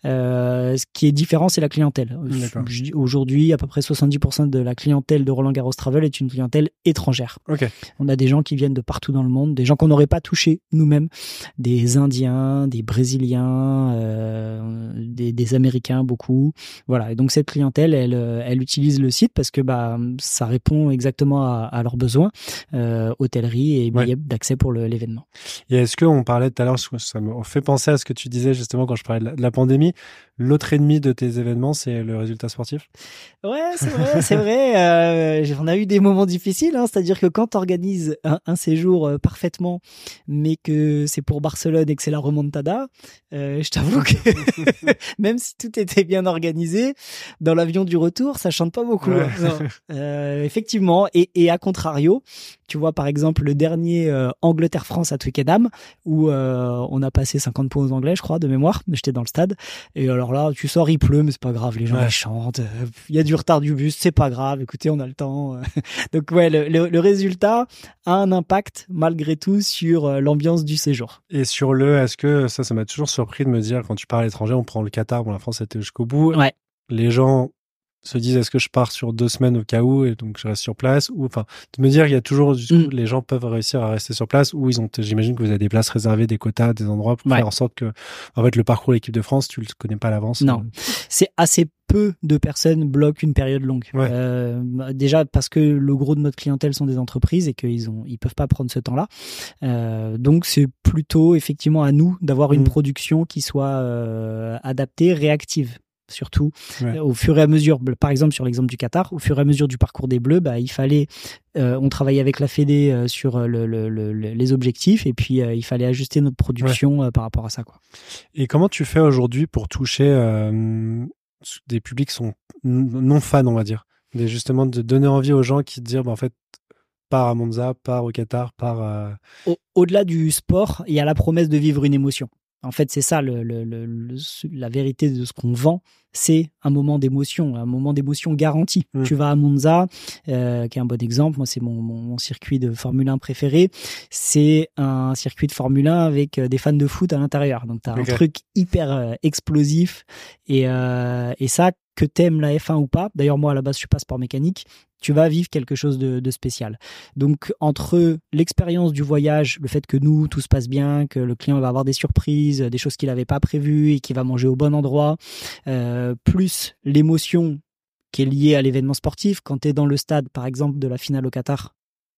Euh, ce qui est différent, c'est la clientèle. Je, aujourd'hui, à peu près soixante-dix pour cent de la clientèle de Roland Garros Travel est une clientèle étrangère. Okay. On a des gens qui viennent de partout dans le monde, des gens qu'on n'aurait pas touchés nous-mêmes, des Indiens, des Brésiliens, euh, des, des Américains, beaucoup. Voilà. Et donc cette clientèle, elle, elle utilise le site parce que bah ça répond exactement à, à leurs besoins, euh, hôtellerie et billets ouais. d'accès pour le, l'événement. Et est-ce qu'on parlait tout à l'heure, ça me fait penser à ce que tu disais justement quand je parlais de la, de la pandémie. L'autre ennemi de tes événements, c'est le résultat sportif. Ouais, c'est vrai, c'est vrai. Euh, on a eu des moments difficiles, hein, c'est-à-dire que quand tu organises un, un séjour euh, parfaitement, mais que c'est pour Barcelone et que c'est la remontada, euh, je t'avoue que même si tout était bien organisé, dans l'avion du retour, ça chante pas beaucoup. Ouais. Hein, euh, effectivement, et, et à contrario, tu vois par exemple le dernier euh, Angleterre-France à Twickenham, où euh, on a passé cinquante points aux Anglais, je crois, de mémoire. J'étais dans le stade, et alors là, tu sors, il pleut, mais c'est pas grave, les gens ouais. ils chantent, il y a du retard du bus, c'est pas grave, écoutez, on a le temps. Donc ouais, le, le, le résultat a un impact malgré tout sur l'ambiance du séjour. Et sur le, est-ce que ça, ça m'a toujours surpris de me dire, quand tu pars à l'étranger, on prend le Qatar, bon la France était jusqu'au bout, ouais. les gens se disent est-ce que je pars sur deux semaines au cas où et donc je reste sur place, ou enfin de me dire il y a toujours du coup, mm. les gens peuvent réussir à rester sur place, ou ils ont, j'imagine que vous avez des places réservées, des quotas, des endroits pour ouais. faire en sorte que en fait le parcours de l'équipe de France tu le connais pas à l'avance. Non, euh... c'est assez peu de personnes bloquent une période longue. Ouais. Euh, déjà parce que le gros de notre clientèle sont des entreprises et qu'ils ont, ils peuvent pas prendre ce temps-là. Euh, donc c'est plutôt effectivement à nous d'avoir une mm. production qui soit euh, adaptée, réactive. Surtout ouais. au fur et à mesure, par exemple sur l'exemple du Qatar, au fur et à mesure du parcours des Bleus, bah il fallait, euh, on travaillait avec la Fédé euh, sur le, le, le, les objectifs, et puis euh, il fallait ajuster notre production ouais. euh, par rapport à ça, quoi. Et comment tu fais aujourd'hui pour toucher euh, des publics qui sont non fans, on va dire, des, justement de donner envie aux gens qui te disent bah, en fait pars à Monza, pars au Qatar, pars à... au, au-delà du sport, il y a la promesse de vivre une émotion. En fait, c'est ça, le, le, le, le, la vérité de ce qu'on vend, c'est un moment d'émotion, un moment d'émotion garanti. Mmh. Tu vas à Monza, euh, qui est un bon exemple, moi c'est mon, mon, mon circuit de Formule un préféré, c'est un circuit de Formule un avec des fans de foot à l'intérieur. Donc tu as okay. un truc hyper euh, explosif, et, euh, et ça, que t'aimes la F un ou pas, d'ailleurs moi à la base je suis pas sport mécanique, tu vas vivre quelque chose de, de spécial. Donc entre l'expérience du voyage, le fait que nous, tout se passe bien, que le client va avoir des surprises, des choses qu'il n'avait pas prévues et qu'il va manger au bon endroit, euh, plus l'émotion qui est liée à l'événement sportif, quand tu es dans le stade par exemple de la finale au Qatar,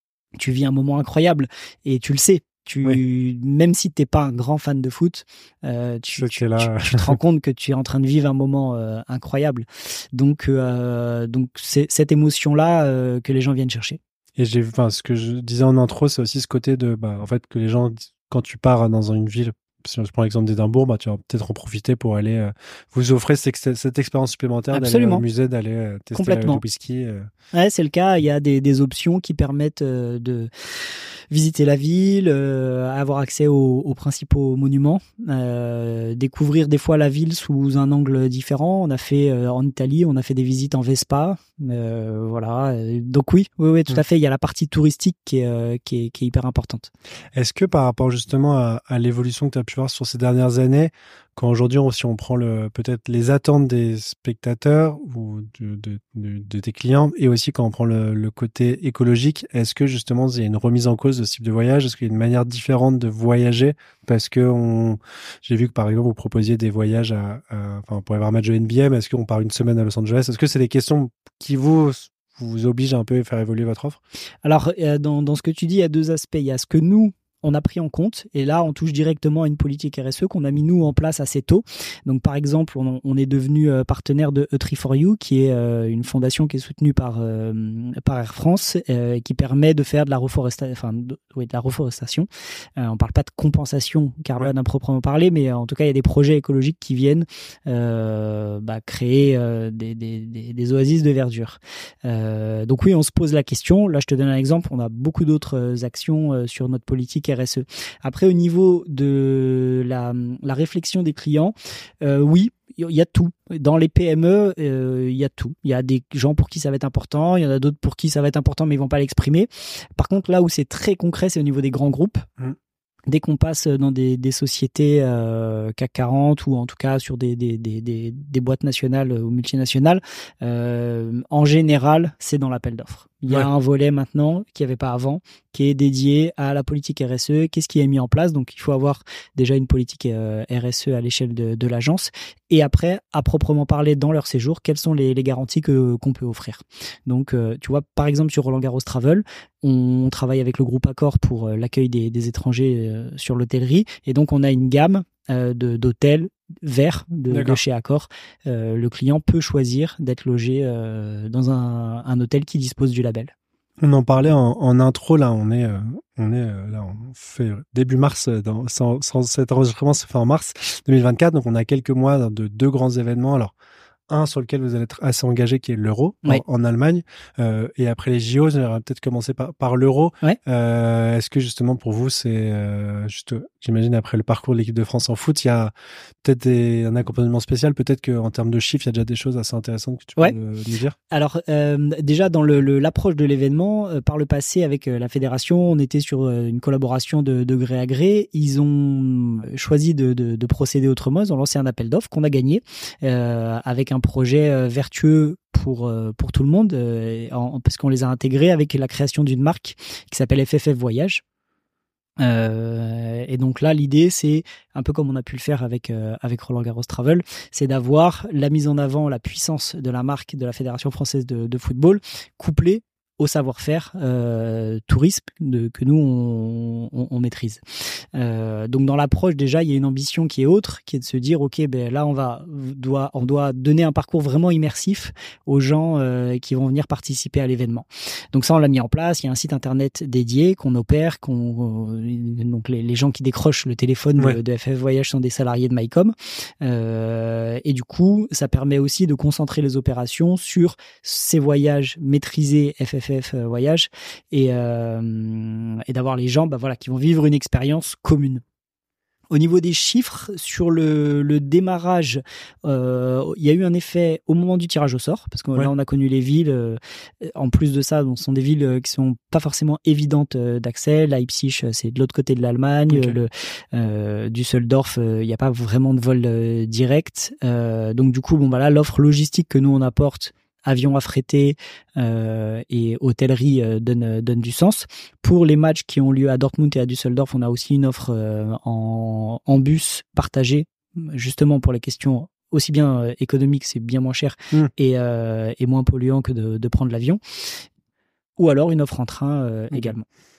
tu vis un moment incroyable et tu le sais. Tu, oui. Même si t'es pas un grand fan de foot, euh, tu, tu, tu, tu te rends compte que tu es en train de vivre un moment euh, incroyable. Donc, euh, donc c'est cette émotion-là euh, que les gens viennent chercher. Et j'ai, enfin, ce que je disais en intro, c'est aussi ce côté de, bah, en fait, que les gens, quand tu pars dans une ville, si je prends l'exemple d'Édimbourg, bah, tu vas peut-être en profiter pour aller euh, vous offrir cette, cette expérience supplémentaire Absolument. d'aller au musée, d'aller euh, tester le whisky. Euh. Ouais, c'est le cas. Il y a des, des options qui permettent euh, de visiter la ville, euh, avoir accès aux, aux principaux monuments, euh, découvrir des fois la ville sous un angle différent. On a fait euh, en Italie, on a fait des visites en Vespa. Euh, voilà. Donc oui, oui, oui, tout mmh. à fait. Il y a la partie touristique qui est, euh, qui est, qui est hyper importante. Est-ce que par rapport justement à, à l'évolution que tu as pu voir sur ces dernières années, quand aujourd'hui, on, si on prend le, peut-être les attentes des spectateurs ou de, de, de, de tes clients, et aussi quand on prend le, le côté écologique, est-ce que justement il y a une remise en cause de ce type de voyage? Est-ce qu'il y a une manière différente de voyager? Parce que on, j'ai vu que par exemple vous proposiez des voyages à, à enfin pour avoir un match de N B A, mais est-ce qu'on part une semaine à Los Angeles? Est-ce que c'est des questions qui vous vous obligent un peu à faire évoluer votre offre? Alors euh, dans, dans ce que tu dis, il y a deux aspects. Il y a ce que nous on a pris en compte, et là on touche directement à une politique R S E qu'on a mis nous en place assez tôt. Donc par exemple, on, on est devenu partenaire de A Tree for You, qui est euh, une fondation qui est soutenue par euh, par Air France, euh, qui permet de faire de la reforestation. Enfin, de, oui, de la reforestation. Euh, on parle pas de compensation carbone à proprement parler, mais en tout cas il y a des projets écologiques qui viennent euh, bah, créer euh, des, des, des, des oasis de verdure. Euh, donc oui, on se pose la question. Là, je te donne un exemple. On a beaucoup d'autres actions euh, sur notre politique R S E. Après, au niveau de la, la réflexion des clients, euh, oui, il y a tout. Dans les P M E, euh, il y a tout. Il y a des gens pour qui ça va être important, il y en a d'autres pour qui ça va être important, mais ils vont pas l'exprimer. Par contre, là où c'est très concret, c'est au niveau des grands groupes. Mmh. Dès qu'on passe dans des, des sociétés euh, C A C quarante ou en tout cas sur des, des, des, des, des boîtes nationales ou multinationales, euh, en général, c'est dans l'appel d'offres. Il y a ouais. un volet maintenant qu'il n'y avait pas avant, qui est dédié à la politique R S E. Qu'est-ce qui est mis en place? Donc, il faut avoir déjà une politique euh, R S E à l'échelle de, de l'agence. Et après, à proprement parler, dans leur séjour, quelles sont les, les garanties que, qu'on peut offrir? Donc, euh, tu vois, par exemple, sur Roland Garros Travel, on travaille avec le groupe Accor pour euh, l'accueil des, des étrangers euh, sur l'hôtellerie. Et donc, on a une gamme euh, de, d'hôtels verts de, de chez Accor. Euh, le client peut choisir d'être logé euh, dans un, un hôtel qui dispose du label. On en parlait en, en intro, là, on est, euh, on est, euh, là, on fait début mars, dans, sans, sans cet enregistrement se fait en mars deux mille vingt-quatre, donc on a quelques mois de deux grands événements. Alors, un sur lequel vous allez être assez engagé, qui est l'Euro oui. en, en Allemagne, euh, et après les J O, on va peut-être commencer par, par l'Euro. Ouais. Euh, est-ce que justement pour vous, c'est euh, juste, j'imagine après le parcours de l'équipe de France en foot, il y a peut-être des, un accompagnement spécial, peut-être qu'en termes de chiffres, il y a déjà des choses assez intéressantes que tu ouais. peux nous dire. Alors euh, déjà dans le, le, l'approche de l'événement, euh, par le passé avec euh, la fédération, on était sur euh, une collaboration de, de gré à gré. Ils ont choisi de, de, de procéder autrement. Ils ont lancé un appel d'offres qu'on a gagné euh, avec un projet euh, vertueux pour euh, pour tout le monde, euh, en, parce qu'on les a intégrés avec la création d'une marque qui s'appelle F F F Voyage. Euh, et donc là, l'idée, c'est un peu comme on a pu le faire avec euh, avec Roland Garros Travel, c'est d'avoir la mise en avant, la puissance de la marque de la Fédération française de, de football, couplée au savoir-faire euh, tourisme de, que nous on, on, on maîtrise. Euh, donc dans l'approche déjà il y a une ambition qui est autre, qui est de se dire ok ben là on va doit on doit donner un parcours vraiment immersif aux gens euh, qui vont venir participer à l'événement. Donc ça on l'a mis en place. Il y a un site internet dédié qu'on opère, qu'on euh, donc les, les gens qui décrochent le téléphone ouais. de, de F F Voyage sont des salariés de MyCom euh, et du coup ça permet aussi de concentrer les opérations sur ces voyages maîtrisés F F F Voyage et, euh, et d'avoir les gens bah voilà, qui vont vivre une expérience commune. Au niveau des chiffres, sur le, le démarrage, euh, il y a eu un effet au moment du tirage au sort, parce que ouais. là, on a connu les villes. Euh, en plus de ça, donc, ce sont des villes qui sont pas forcément évidentes d'accès. Leipzig, c'est de l'autre côté de l'Allemagne. Okay. Le euh, Düsseldorf, il euh, n'y a pas vraiment de vol euh, direct. Euh, donc, du coup, bon, bah là, l'offre logistique que nous, on apporte, avions affrétés euh, et hôtellerie euh, donne, donne du sens. Pour les matchs qui ont lieu à Dortmund et à Düsseldorf, on a aussi une offre euh, en, en bus partagé, justement pour les questions aussi bien euh, économiques, c'est bien moins cher mmh. et, euh, et moins polluant que de, de prendre l'avion. Ou alors une offre en train euh, mmh. également.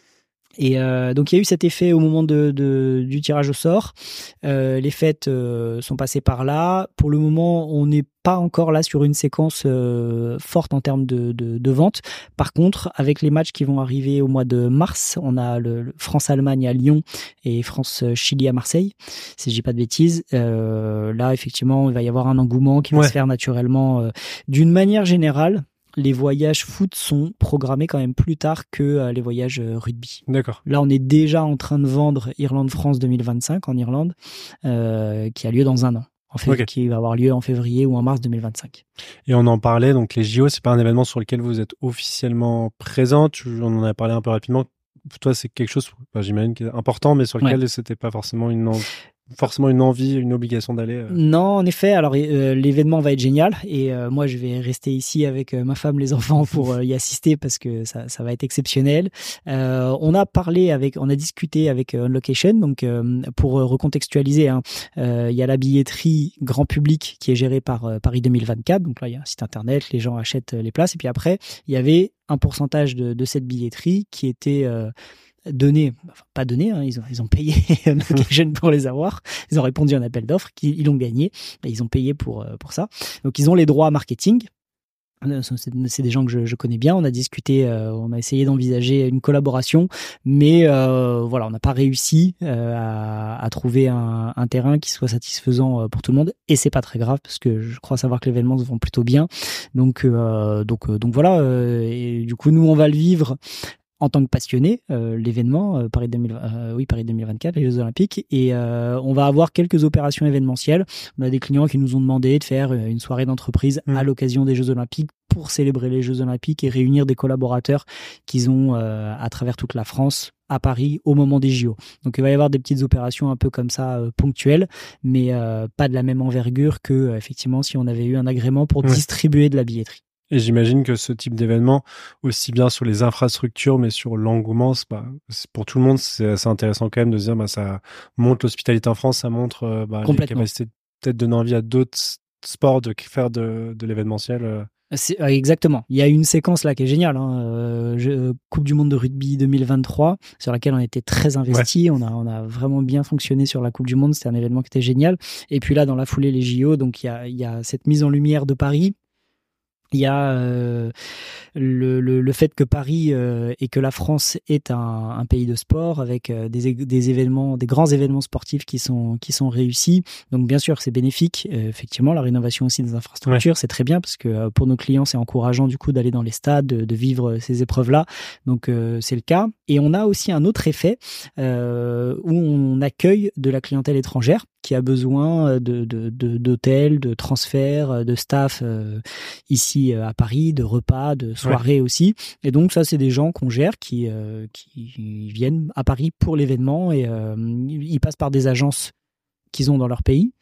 Et euh, donc il y a eu cet effet au moment de, de du tirage au sort. Euh, les fêtes euh, sont passées par là. Pour le moment, on n'est pas encore là sur une séquence euh, forte en termes de, de, de vente. Par contre, avec les matchs qui vont arriver au mois de mars, on a le, le France-Allemagne à Lyon et France-Chili à Marseille, si je dis pas de bêtises. Euh, là, effectivement, il va y avoir un engouement qui va ouais. se faire naturellement. Euh, d'une manière générale, les voyages foot sont programmés quand même plus tard que euh, les voyages euh, rugby. D'accord. Là, on est déjà en train de vendre Irlande-France deux mille vingt-cinq en Irlande, euh, qui a lieu dans un an. En fait, okay. Qui va avoir lieu en février ou en mars deux mille vingt-cinq. Et on en parlait, donc les J O, c'est pas un événement sur lequel vous êtes officiellement présent. Tu, on en a parlé un peu rapidement. Pour toi, c'est quelque chose, enfin, j'imagine, qui est important, mais sur lequel ouais. c'était pas forcément une envie. Forcément une envie, une obligation d'aller euh... Non, en effet. Alors euh, l'événement va être génial et euh, moi je vais rester ici avec euh, ma femme, les enfants pour euh, y assister parce que ça, ça va être exceptionnel. Euh, on a parlé avec, on a discuté avec euh, On Location, donc euh, pour euh, recontextualiser, hein, euh, il y a la billetterie grand public qui est gérée par euh, Paris deux mille vingt-quatre. Donc là il y a un site internet, les gens achètent les places et puis après il y avait un pourcentage de, de cette billetterie qui était euh, donné, enfin pas donné, hein, ils ont ils ont payé Location pour les avoir. Ils ont répondu à un appel d'offres, qu'ils ils l'ont gagné, et ils ont payé pour pour ça. Donc ils ont les droits marketing. C'est, c'est des gens que je, je connais bien. On a discuté, euh, on a essayé d'envisager une collaboration, mais euh, voilà, on n'a pas réussi euh, à, à trouver un, un terrain qui soit satisfaisant pour tout le monde. Et c'est pas très grave parce que je crois savoir que l'événement se vend plutôt bien. Donc euh, donc donc voilà. Euh, et du coup, nous on va le vivre en tant que passionné, euh, l'événement euh, Paris deux mille, euh, oui Paris deux mille vingt-quatre, les Jeux Olympiques, et euh, on va avoir quelques opérations événementielles. On a des clients qui nous ont demandé de faire une soirée d'entreprise mmh. à l'occasion des Jeux Olympiques pour célébrer les Jeux Olympiques et réunir des collaborateurs qu'ils ont euh, à travers toute la France, à Paris, au moment des J O. Donc il va y avoir des petites opérations un peu comme ça euh, ponctuelles, mais euh, pas de la même envergure que euh, effectivement si on avait eu un agrément pour mmh. distribuer de la billetterie. Et j'imagine que ce type d'événement, aussi bien sur les infrastructures, mais sur l'engouement, c'est pas, c'est pour tout le monde, c'est assez intéressant quand même de se dire, bah, ça montre l'hospitalité en France, ça montre euh, bah, les capacités de peut-être donner envie à d'autres sports de faire de, de l'événementiel. Euh. C'est, euh, exactement. Il y a une séquence là qui est géniale, hein, euh, je, Coupe du Monde de rugby deux mille vingt-trois, sur laquelle on était très investi. Ouais. On a, on a vraiment bien fonctionné sur la Coupe du Monde. C'était un événement qui était génial. Et puis là, dans la foulée, les J O, donc il y a, il y a cette mise en lumière de Paris. Il y a euh, le, le, le fait que Paris euh, et que la France est un, un pays de sport avec euh, des, des événements, des grands événements sportifs qui sont qui sont réussis. Donc bien sûr, c'est bénéfique. Euh, effectivement, la rénovation aussi des infrastructures, ouais. c'est très bien parce que euh, pour nos clients, c'est encourageant du coup d'aller dans les stades, de, de vivre ces épreuves-là. Donc euh, c'est le cas. Et on a aussi un autre effet euh, où on accueille de la clientèle étrangère qui a besoin de, de, de d'hôtels, de transferts, de staff euh, ici à Paris, de repas, de soirées ouais. aussi. Et donc ça, c'est des gens qu'on gère qui euh, qui viennent à Paris pour l'événement et euh, ils passent par des agences qu'ils ont dans leur pays,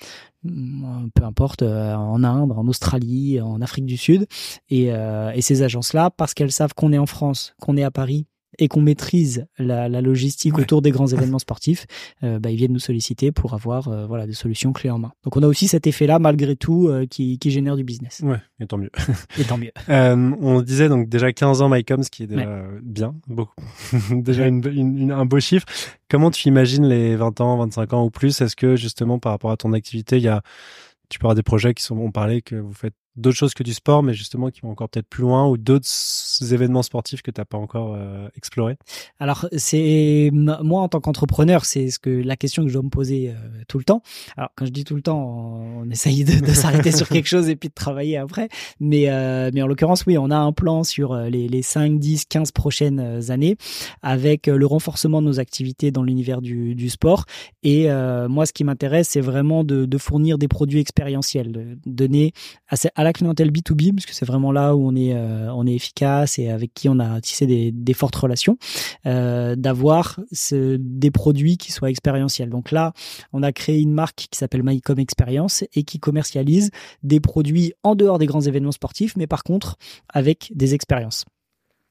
peu importe, euh, en Inde, en Australie, en Afrique du Sud. Et, euh, et ces agences-là, parce qu'elles savent qu'on est en France, qu'on est à Paris, et qu'on maîtrise la, la logistique ouais. autour des grands événements sportifs, euh, bah, ils viennent nous solliciter pour avoir euh, voilà, des solutions clés en main. Donc on a aussi cet effet-là, malgré tout, euh, qui, qui génère du business. Ouais, et tant mieux. Et tant mieux. euh, on disait donc déjà quinze ans MyCom, ce qui est déjà ouais. bien, beaucoup. déjà une, une, une, un beau chiffre. Comment tu imagines les vingt ans, vingt-cinq ans ou plus? Est-ce que justement par rapport à ton activité, il y a, tu peux avoir des projets qui sont, on parlait que vous faites d'autres choses que du sport, mais justement qui vont encore peut-être plus loin, ou d'autres événements sportifs que tu n'as pas encore euh, explorés? Alors, c'est moi en tant qu'entrepreneur, c'est ce que la question que je dois me poser euh, tout le temps. Alors, quand je dis tout le temps, on, on essaye de, de s'arrêter sur quelque chose et puis de travailler après. Mais, euh, mais en l'occurrence, oui, on a un plan sur les, les cinq, dix, quinze prochaines années avec le renforcement de nos activités dans l'univers du, du sport. Et euh, moi, ce qui m'intéresse, c'est vraiment de, de fournir des produits expérientiels, de donner à, à la clientèle B deux B, parce que c'est vraiment là où on est, euh, on est efficace et avec qui on a tissé des, des fortes relations, euh, d'avoir ce, des produits qui soient expérientiels. Donc là, on a créé une marque qui s'appelle MyCom Experience et qui commercialise des produits en dehors des grands événements sportifs, mais par contre avec des expériences.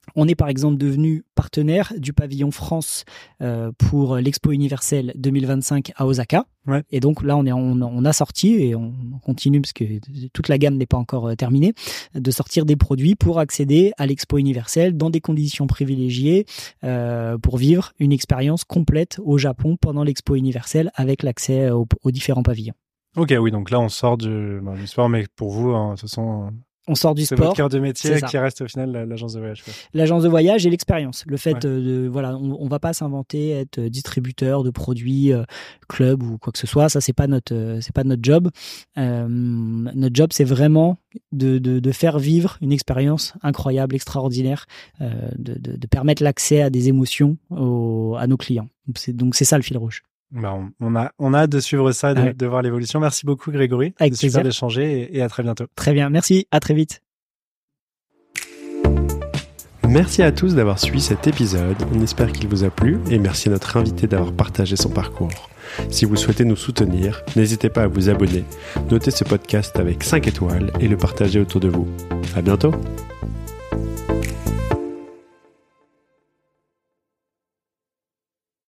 On est par exemple devenu partenaire du pavillon France euh, pour l'Expo universelle deux mille vingt-cinq à Osaka. Ouais. Et donc là, on, est, on, on a sorti, et on continue parce que toute la gamme n'est pas encore terminée, de sortir des produits pour accéder à l'Expo universelle dans des conditions privilégiées euh, pour vivre une expérience complète au Japon pendant l'Expo universelle avec l'accès aux, aux différents pavillons. Ok, oui, donc là on sort du, bah, du sport, mais pour vous, hein, de toute façon... On sort du c'est sport. C'est votre cœur de métier qui reste au final l'agence de voyage. Quoi. L'agence de voyage et l'expérience. Le fait ouais. de, voilà, on, on va pas s'inventer être distributeur de produits, euh, club ou quoi que ce soit. Ça, c'est pas notre, euh, c'est pas notre job. Euh, notre job, c'est vraiment de, de, de faire vivre une expérience incroyable, extraordinaire, euh, de, de, de permettre l'accès à des émotions au, à nos clients. Donc c'est, donc c'est ça le fil rouge. Bah on, on a on a hâte de suivre ça, de, ouais. de voir l'évolution. Merci beaucoup Grégory. Avec c'est super d'échanger et, et à très bientôt. Très bien, merci, à très vite. Merci à tous d'avoir suivi cet épisode. On espère qu'il vous a plu et merci à notre invité d'avoir partagé son parcours. Si vous souhaitez nous soutenir, n'hésitez pas à vous abonner, noter ce podcast avec cinq étoiles et le partager autour de vous. À bientôt.